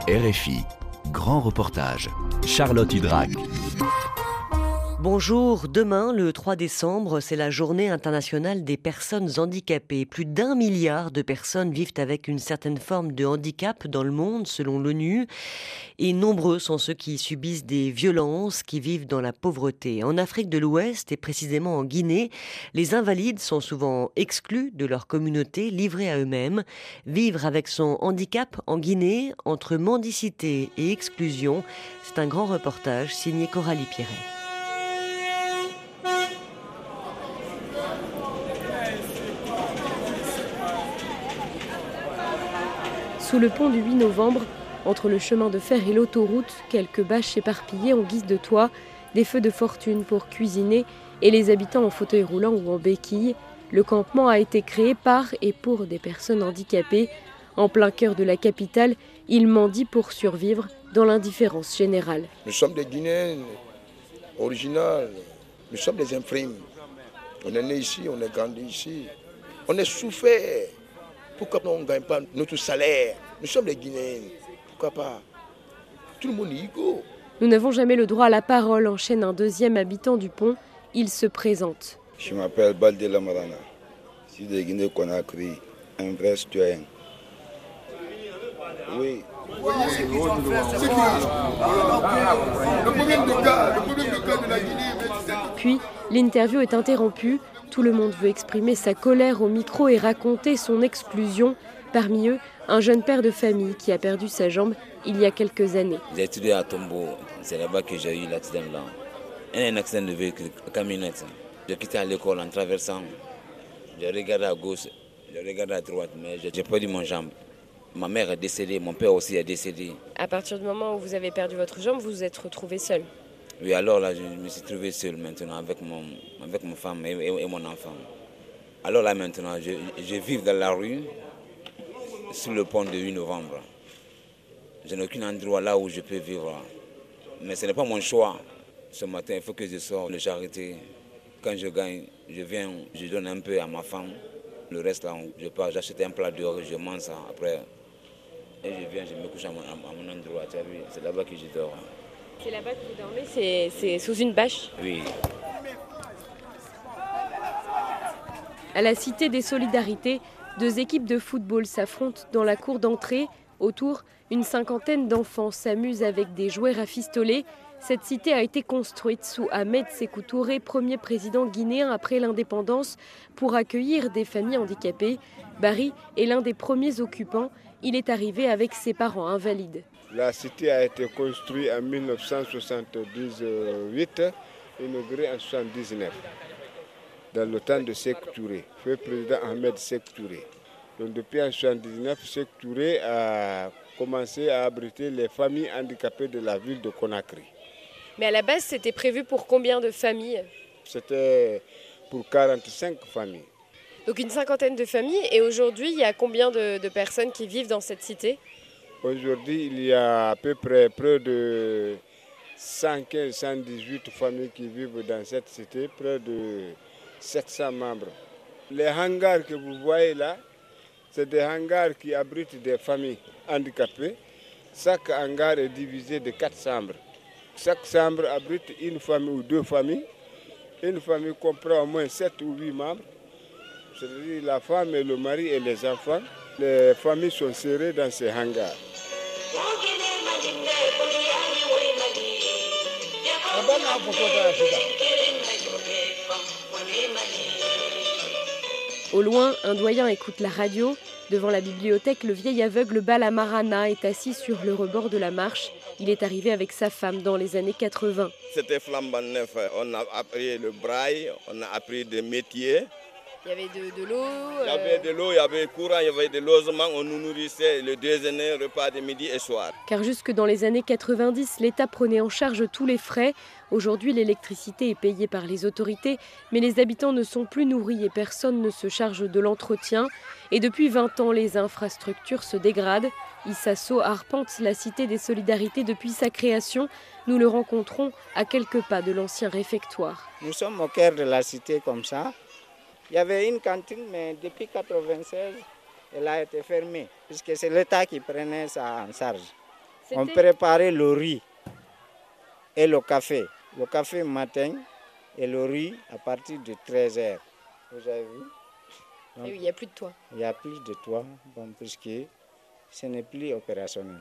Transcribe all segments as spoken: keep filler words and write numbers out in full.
R F I, grand reportage, Charlotte Hydrac. Bonjour, demain, le trois décembre, c'est la journée internationale des personnes handicapées. Plus d'un milliard de personnes vivent avec une certaine forme de handicap dans le monde, selon l'ONU. Et nombreux sont ceux qui subissent des violences, qui vivent dans la pauvreté. En Afrique de l'Ouest et précisément en Guinée, les invalides sont souvent exclus de leur communauté, livrés à eux-mêmes. Vivre avec son handicap en Guinée, entre mendicité et exclusion, c'est un grand reportage signé Coralie Pierret. Sous le pont du huit novembre, entre le chemin de fer et l'autoroute, quelques bâches éparpillées en guise de toit, des feux de fortune pour cuisiner et les habitants en fauteuil roulant ou en béquille, le campement a été créé par et pour des personnes handicapées. En plein cœur de la capitale, ils mendient pour survivre dans l'indifférence générale. Nous sommes des Guinéens originaux, nous sommes des imprimes. On est né ici, on est grandi ici, on est souffert. Pourquoi on ne gagne pas notre salaire? Nous sommes des Guinéens. Pourquoi pas? Tout le monde est égaux. Nous n'avons jamais le droit à la parole, enchaîne un deuxième habitant du pont. Il se présente. Je m'appelle Balde Lamarana. Je suis de Guinée-Conakry, un vrai citoyen. Oui. Le problème de cas, le problème de cas de la Guinée. Puis, l'interview est interrompue. Tout le monde veut exprimer sa colère au micro et raconter son exclusion. Parmi eux, un jeune père de famille qui a perdu sa jambe il y a quelques années. J'ai étudié à Tombo, c'est là-bas que j'ai eu l'accident là. Un accident de véhicule, camionnette. J'ai quitté à l'école en traversant. J'ai regardé à gauche, j'ai regardé à droite, mais j'ai perdu mon jambe. Ma mère est décédée, mon père aussi est décédé. À partir du moment où vous avez perdu votre jambe, vous vous êtes retrouvé seul? Oui, alors là, je me suis trouvé seul maintenant avec, mon, avec ma femme et, et, et mon enfant. Alors là, maintenant, je, je vis dans la rue, sur le pont du huit novembre. Je n'ai aucun endroit là où je peux vivre. Mais ce n'est pas mon choix. Ce matin, il faut que je sorte de charité. Quand je gagne, je viens, je donne un peu à ma femme. Le reste, là, je pars, j'achète un plat dehors, je mange ça après. Et je viens, je me couche à mon, à mon endroit. Tu as vu, c'est là-bas que je dors. C'est là-bas que vous dormez, c'est, c'est sous une bâche? Oui. À la Cité des Solidarités, deux équipes de football s'affrontent dans la cour d'entrée. Autour, une cinquantaine d'enfants s'amusent avec des jouets rafistolés. Cette cité a été construite sous Ahmed Sékou Touré, premier président guinéen après l'indépendance, pour accueillir des familles handicapées. Barry est l'un des premiers occupants. Il est arrivé avec ses parents invalides. La cité a été construite en mille neuf cent soixante-dix-huit, inaugurée en mille neuf cent soixante-dix-neuf, dans le temps de Sékou Touré, feu président Ahmed Sékou Touré. Donc depuis en mille neuf cent soixante-dix-neuf, Sékou Touré a commencé à abriter les familles handicapées de la ville de Conakry. Mais à la base, c'était prévu pour combien de familles? C'était pour quarante-cinq familles. Donc une cinquantaine de familles. Et aujourd'hui, il y a combien de, de personnes qui vivent dans cette cité? Aujourd'hui, il y a à peu près près de cent quinze à cent dix-huit familles qui vivent dans cette cité, près de sept cents membres. Les hangars que vous voyez là, c'est des hangars qui abritent des familles handicapées. Chaque hangar est divisé de quatre chambres. Chaque chambre abrite une famille ou deux familles. Une famille comprend au moins sept ou huit membres, c'est-à-dire la femme et le mari et les enfants. Les familles sont serrées dans ces hangars. Au loin, un doyen écoute la radio. Devant la bibliothèque, le vieil aveugle Bala Marana est assis sur le rebord de la marche. Il est arrivé avec sa femme dans les années quatre-vingts. C'était flambant neuf. On a appris le braille, on a appris des métiers. Il y avait de, de l'eau. Euh... Il y avait de l'eau, il y avait le courant, il y avait des logements. On nous nourrissait le déjeuner, repas de midi et soir. Car jusque dans les années quatre-vingt-dix, l'État prenait en charge tous les frais. Aujourd'hui, l'électricité est payée par les autorités, mais les habitants ne sont plus nourris et personne ne se charge de l'entretien. Et depuis vingt ans, les infrastructures se dégradent. Issa Sow arpente la Cité des Solidarités depuis sa création. Nous le rencontrons à quelques pas de l'ancien réfectoire. Nous sommes au cœur de la cité comme ça. Il y avait une cantine, mais depuis mille neuf cent quatre-vingt-seize, elle a été fermée, puisque c'est l'État qui prenait ça en charge. On préparait le riz et le café. Le café matin et le riz à partir de treize heures. Vous avez vu? Donc, il n'y a plus de toit. Il n'y a plus de toit, bon, puisque ce n'est plus opérationnel.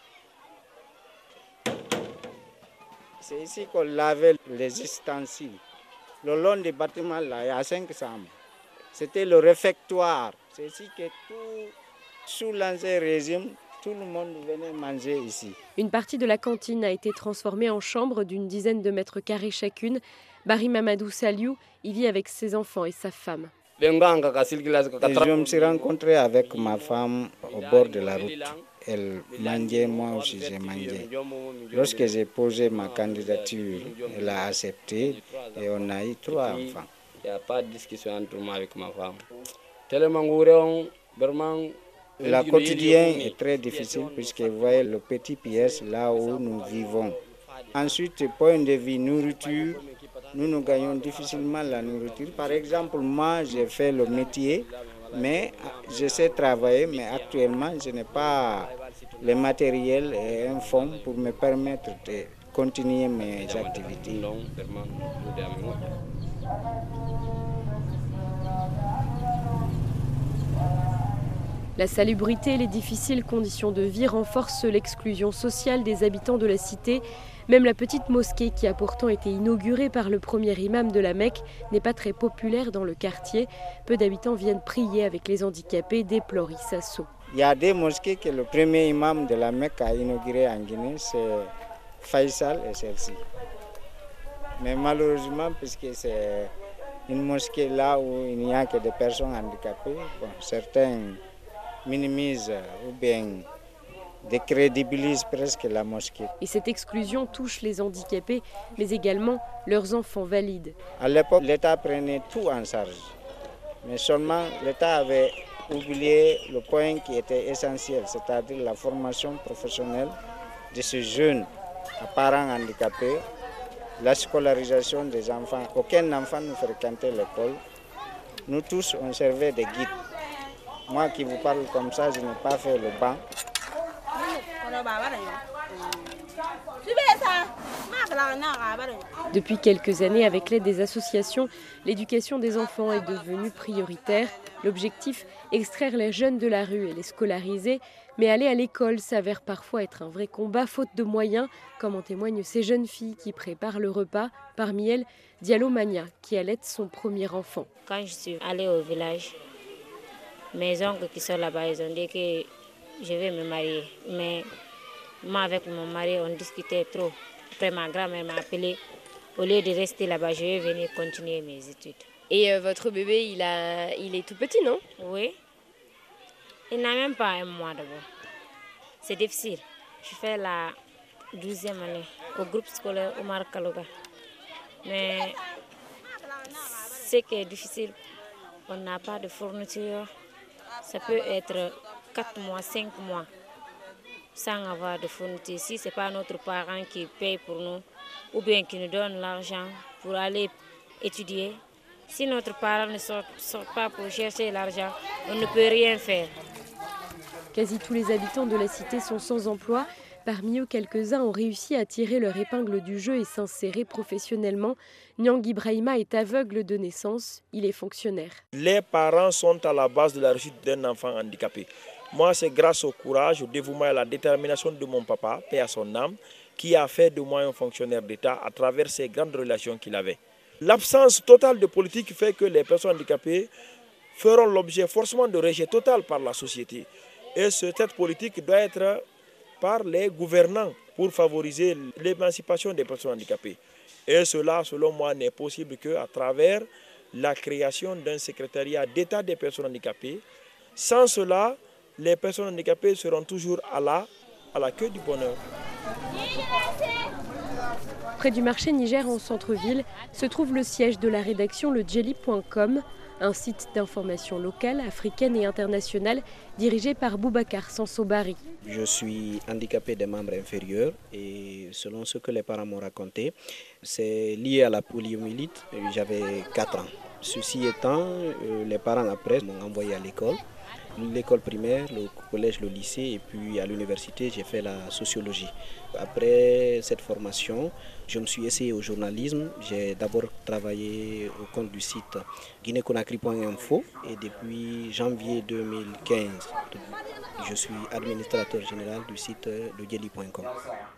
C'est ici qu'on lavait les ustensiles. Le long des bâtiments, là, il y a cinq chambres. C'était le réfectoire. C'est ici que tout, sous l'ancien régime, tout le monde venait manger ici. Une partie de la cantine a été transformée en chambre d'une dizaine de mètres carrés chacune. Barry Mamadou Saliou y vit avec ses enfants et sa femme. Et je me suis rencontré avec ma femme au bord de la route. Elle mangeait, moi aussi j'ai mangé. Lorsque j'ai posé ma candidature, elle a accepté et on a eu trois enfants. Il n'y a pas de discussion entre moi avec ma femme. Tellement vraiment. Le quotidien est très difficile puisque vous voyez le petit pièce là où nous vivons. Ensuite, point de vue nourriture, nous nous gagnons difficilement la nourriture. Par exemple, moi j'ai fait le métier, mais je sais travailler, mais actuellement je n'ai pas le matériel et un fonds pour me permettre de continuer mes activités. La salubrité et les difficiles conditions de vie renforcent l'exclusion sociale des habitants de la cité. Même la petite mosquée, qui a pourtant été inaugurée par le premier imam de la Mecque, n'est pas très populaire dans le quartier. Peu d'habitants viennent prier avec les handicapés, déplore Issa Sow. Il y a des mosquées que le premier imam de la Mecque a inaugurées en Guinée, c'est Faisal et celle-ci. Mais malheureusement, puisque c'est une mosquée là où il n'y a que des personnes handicapées, bon, certains minimisent ou bien décrédibilisent presque la mosquée. Et cette exclusion touche les handicapés, mais également leurs enfants valides. À l'époque, l'État prenait tout en charge. Mais seulement l'État avait oublié le point qui était essentiel, c'est-à-dire la formation professionnelle de ces jeunes à parents handicapés, la scolarisation des enfants. Aucun enfant ne fréquentait l'école. Nous tous, on servait de guides. Moi qui vous parle comme ça, je n'ai pas fait le banc. Depuis quelques années, avec l'aide des associations, l'éducation des enfants est devenue prioritaire. L'objectif, extraire les jeunes de la rue et les scolariser. Mais aller à l'école s'avère parfois être un vrai combat, faute de moyens, comme en témoignent ces jeunes filles qui préparent le repas. Parmi elles, Diallo Mania, qui allaite son premier enfant. Quand je suis allée au village, mes oncles qui sont là-bas, ils ont dit que je vais me marier. Mais moi, avec mon mari, on discutait trop. Après, ma grand-mère m'a appelé. Au lieu de rester là-bas, je vais venir continuer mes études. Et euh, votre bébé, il, a, il est tout petit, non? Oui. Il n'a même pas un mois d'abord. C'est difficile. Je fais la douzième année au groupe scolaire Omar Kaloga. Mais ce qui est difficile, on n'a pas de fourniture. Ça peut être quatre mois, cinq mois sans avoir de fourniture. Si ce n'est pas notre parent qui paye pour nous ou bien qui nous donne l'argent pour aller étudier, si notre parent ne sort, sort pas pour chercher l'argent, on ne peut rien faire. Quasi tous les habitants de la cité sont sans emploi. Parmi eux, quelques-uns ont réussi à tirer leur épingle du jeu et s'insérer professionnellement. Nyang Ibrahima est aveugle de naissance, il est fonctionnaire. Les parents sont à la base de la réussite d'un enfant handicapé. Moi, c'est grâce au courage, au dévouement et à la détermination de mon papa, paix à son âme, qui a fait de moi un fonctionnaire d'État à travers ces grandes relations qu'il avait. L'absence totale de politique fait que les personnes handicapées feront l'objet forcément de rejet total par la société. Et cette politique doit être par les gouvernants pour favoriser l'émancipation des personnes handicapées. Et cela, selon moi, n'est possible qu'à travers la création d'un secrétariat d'État des personnes handicapées. Sans cela, les personnes handicapées seront toujours à la, à la queue du bonheur. Près du marché Niger en centre-ville se trouve le siège de la rédaction le djeli point com, un site d'information locale, africaine et internationale dirigé par Boubacar Sansobari. Je suis handicapé des membres inférieurs et selon ce que les parents m'ont raconté, c'est lié à la poliomyélite. J'avais quatre ans. Ceci étant, les parents après m'ont envoyé à l'école l'école primaire, le collège, le lycée et puis à l'université, j'ai fait la sociologie. Après cette formation, je me suis essayé au journalisme. J'ai d'abord travaillé au compte du site guinée conakry point info et depuis janvier deux mille quinze, je suis administrateur général du site legeli point com.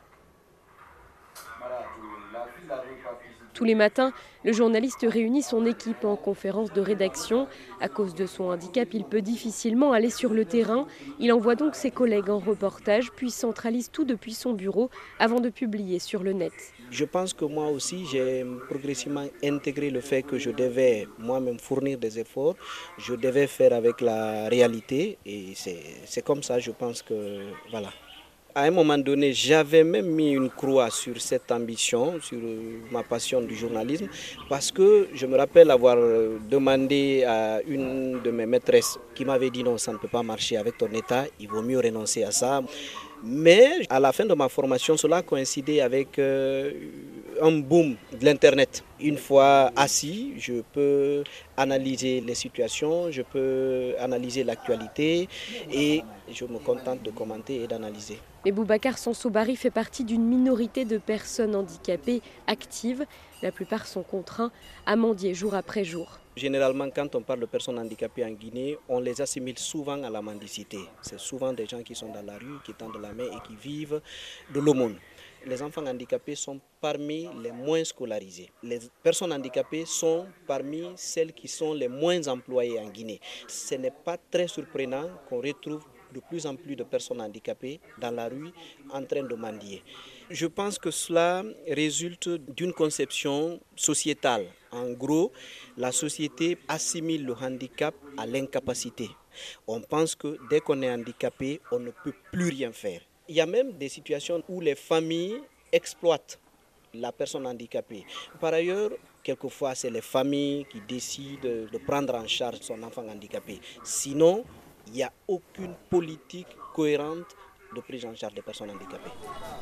Tous les matins, le journaliste réunit son équipe en conférence de rédaction. À cause de son handicap, il peut difficilement aller sur le terrain. Il envoie donc ses collègues en reportage, puis centralise tout depuis son bureau avant de publier sur le net. Je pense que moi aussi, j'ai progressivement intégré le fait que je devais moi-même fournir des efforts. Je devais faire avec la réalité et c'est comme ça, je pense que voilà. À un moment donné, j'avais même mis une croix sur cette ambition, sur ma passion du journalisme, parce que je me rappelle avoir demandé à une de mes maîtresses qui m'avait dit non, ça ne peut pas marcher avec ton état, il vaut mieux renoncer à ça. Mais à la fin de ma formation, cela coïncidait avec euh, un boom de l'Internet. Une fois assis, je peux analyser les situations, je peux analyser l'actualité et je me contente de commenter et d'analyser. Mais Boubacar Sansobari fait partie d'une minorité de personnes handicapées actives. La plupart sont contraints à mendier jour après jour. Généralement, quand on parle de personnes handicapées en Guinée, on les assimile souvent à la mendicité. C'est souvent des gens qui sont dans la rue, qui tendent la main et qui vivent de l'aumône. Les enfants handicapés sont parmi les moins scolarisés. Les personnes handicapées sont parmi celles qui sont les moins employées en Guinée. Ce n'est pas très surprenant qu'on retrouve de plus en plus de personnes handicapées dans la rue en train de mendier. Je pense que cela résulte d'une conception sociétale. En gros, la société assimile le handicap à l'incapacité. On pense que dès qu'on est handicapé, on ne peut plus rien faire. Il y a même des situations où les familles exploitent la personne handicapée. Par ailleurs, quelquefois, c'est les familles qui décident de prendre en charge son enfant handicapé. Sinon, il n'y a aucune politique cohérente de prise en charge des personnes handicapées.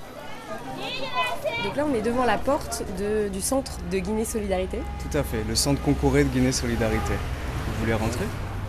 Donc là, on est devant la porte de, du centre de Guinée Solidarité. Tout à fait, le centre Concoré de Guinée Solidarité. Vous voulez rentrer?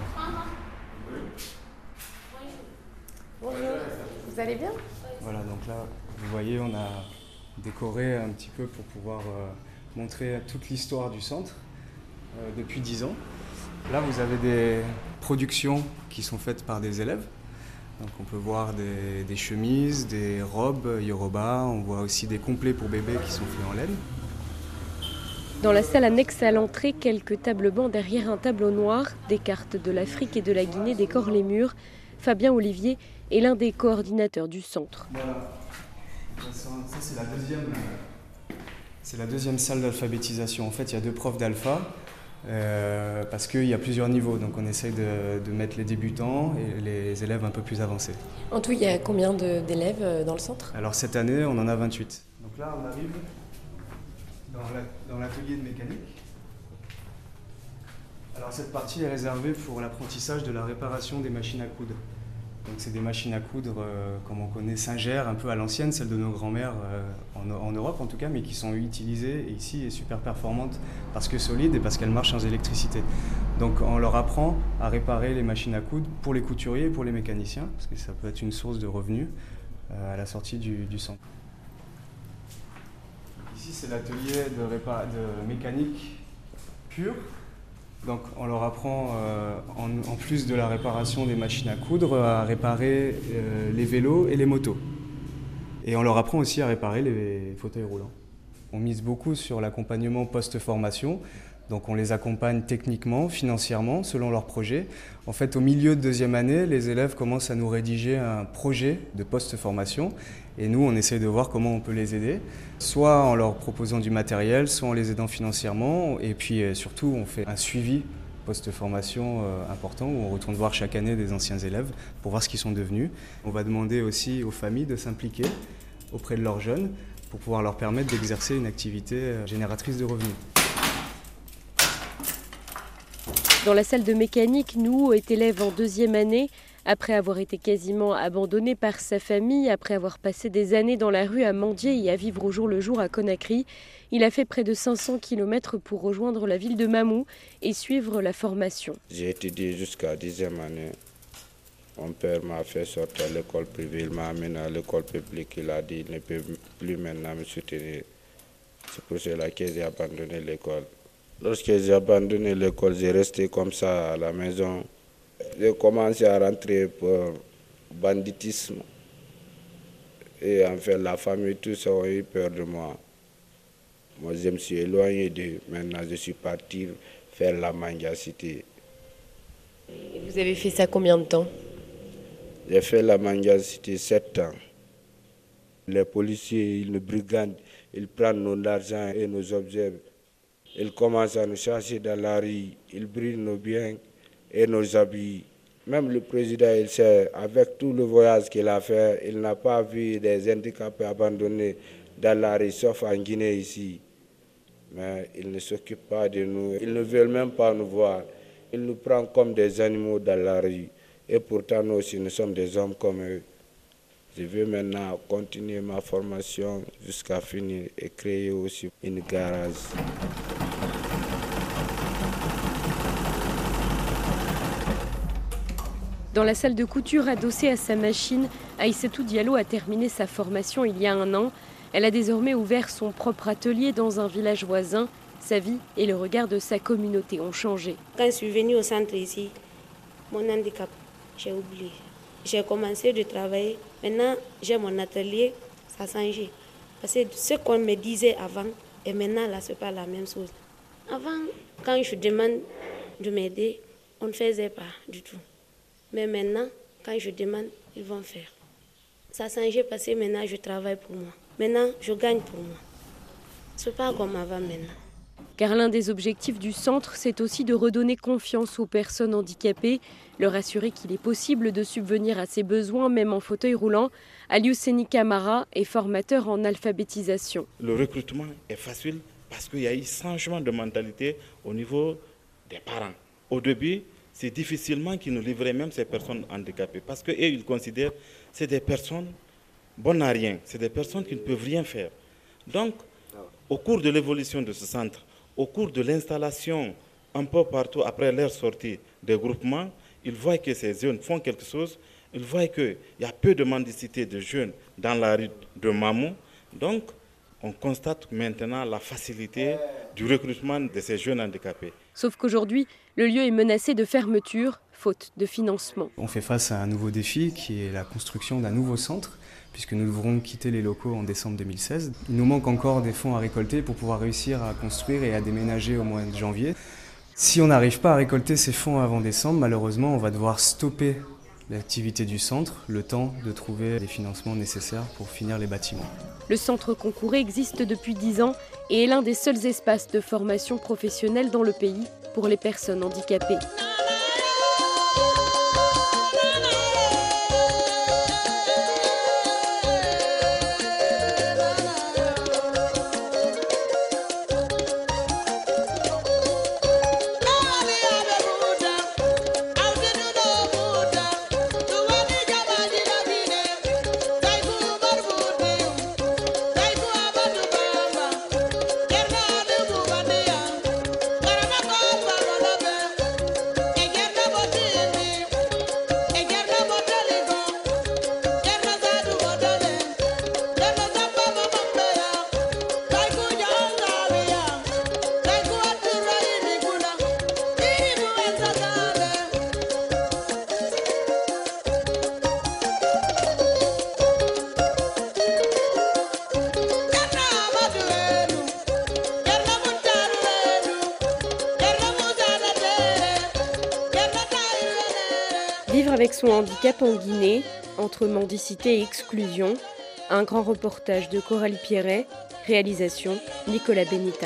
Bonjour, vous allez bien? Voilà, donc là, vous voyez, on a décoré un petit peu pour pouvoir euh, montrer toute l'histoire du centre euh, depuis dix ans. Là, vous avez des productions qui sont faites par des élèves. Donc on peut voir des, des chemises, des robes Yoruba, on voit aussi des complets pour bébés qui sont faits en laine. Dans la salle annexe à l'entrée, quelques tables bancs derrière un tableau noir, des cartes de l'Afrique et de la Guinée décorent les murs. Fabien Olivier est l'un des coordinateurs du centre. Voilà. Ça, c'est la deuxième, c'est la deuxième salle d'alphabétisation. En fait, il y a deux profs d'alpha. Euh, parce qu'il y a plusieurs niveaux, donc on essaye de, de mettre les débutants et les élèves un peu plus avancés. En tout, il y a combien d'élèves dans le centre? Alors cette année, on en a vingt-huit. Donc là, on arrive dans l'atelier de mécanique. Alors cette partie est réservée pour l'apprentissage de la réparation des machines à coudre. Donc c'est des machines à coudre, euh, comme on connaît, Singer, un peu à l'ancienne, celles de nos grands-mères euh, en, en Europe en tout cas, mais qui sont utilisées ici et super performantes parce que solides et parce qu'elles marchent sans électricité. Donc on leur apprend à réparer les machines à coudre pour les couturiers et pour les mécaniciens, parce que ça peut être une source de revenus euh, à la sortie du, du centre. Ici c'est l'atelier de, de mécanique pure. Donc on leur apprend, euh, en, en plus de la réparation des machines à coudre, à réparer euh, les vélos et les motos. Et on leur apprend aussi à réparer les fauteuils roulants. On mise beaucoup sur l'accompagnement post-formation. Donc on les accompagne techniquement, financièrement, selon leurs projets. En fait, au milieu de deuxième année, les élèves commencent à nous rédiger un projet de post-formation. Et nous, on essaie de voir comment on peut les aider, soit en leur proposant du matériel, soit en les aidant financièrement. Et puis surtout, on fait un suivi post-formation important où on retourne voir chaque année des anciens élèves pour voir ce qu'ils sont devenus. On va demander aussi aux familles de s'impliquer auprès de leurs jeunes pour pouvoir leur permettre d'exercer une activité génératrice de revenus. Dans la salle de mécanique, Nouhou est élève en deuxième année. Après avoir été quasiment abandonné par sa famille, après avoir passé des années dans la rue à mendier et à vivre au jour le jour à Conakry, il a fait près de cinq cents kilomètres pour rejoindre la ville de Mamou et suivre la formation. J'ai étudié jusqu'à dixième année Mon père m'a fait sortir à l'école privée, il m'a amené à l'école publique, il a dit qu'il ne peut plus maintenant me soutenir. C'est pour cela que j'ai abandonné l'école. Lorsque j'ai abandonné l'école, j'ai resté comme ça à la maison. J'ai commencé à rentrer pour banditisme. Et en fait, la famille, tous ont eu peur de moi. Moi, je me suis éloigné d'eux. Maintenant, je suis parti faire la mendicité. Et vous avez fait ça combien de temps? J'ai fait la mendicité sept ans. Les policiers, ils nous brigandent, ils prennent nos argent et nos objets. Ils commencent à nous chercher dans la rue, ils brûlent nos biens et nos habits. Même le président, il sait, avec tout le voyage qu'il a fait, il n'a pas vu des handicapés abandonnés dans la rue, sauf en Guinée ici. Mais il ne s'occupe pas de nous, ils ne veulent même pas nous voir. Ils nous prennent comme des animaux dans la rue. Et pourtant, nous aussi, nous sommes des hommes comme eux. Je veux maintenant continuer ma formation jusqu'à finir et créer aussi une garage. Dans la salle de couture adossée à sa machine, Aïssatou Diallo a terminé sa formation il y a un an. Elle a désormais ouvert son propre atelier dans un village voisin. Sa vie et le regard de sa communauté ont changé. Quand je suis venue au centre ici, mon handicap, j'ai oublié. J'ai commencé de travailler. Maintenant, j'ai mon atelier, ça a changé. Parce que ce qu'on me disait avant, et maintenant, là, ce n'est pas la même chose. Avant, quand je demande de m'aider, on ne faisait pas du tout. Mais maintenant, quand je demande, ils vont faire. Ça a changé parce que maintenant, je travaille pour moi. Maintenant, je gagne pour moi. Ce n'est pas comme avant maintenant. Car l'un des objectifs du centre, c'est aussi de redonner confiance aux personnes handicapées, leur assurer qu'il est possible de subvenir à ses besoins, même en fauteuil roulant. Aliousseni Camara est formateur en alphabétisation. Le recrutement est facile parce qu'il y a eu changement de mentalité au niveau des parents. Au début, c'est difficilement qu'ils nous livraient même ces personnes handicapées parce qu'eux, ils considèrent que c'est des personnes bonnes à rien, c'est des personnes qui ne peuvent rien faire. Donc, au cours de l'évolution de ce centre, au cours de l'installation un peu partout après leur sortie des groupements, ils voient que ces jeunes font quelque chose, ils voient qu'il y a peu de mendicité de jeunes dans la rue de Mamou. Donc, on constate maintenant la facilité du recrutement de ces jeunes handicapés. Sauf qu'aujourd'hui, le lieu est menacé de fermeture, faute de financement. On fait face à un nouveau défi qui est la construction d'un nouveau centre, puisque nous devrons quitter les locaux en décembre deux mille seize. Il nous manque encore des fonds à récolter pour pouvoir réussir à construire et à déménager au mois de janvier. Si on n'arrive pas à récolter ces fonds avant décembre, malheureusement, on va devoir stopper l'activité du centre, le temps de trouver les financements nécessaires pour finir les bâtiments. Le centre Concouré existe depuis dix ans et est l'un des seuls espaces de formation professionnelle dans le pays pour les personnes handicapées. Vivre avec son handicap en Guinée, entre mendicité et exclusion, un grand reportage de Coralie Pierret, réalisation Nicolas Benita.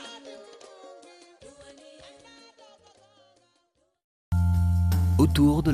Autour de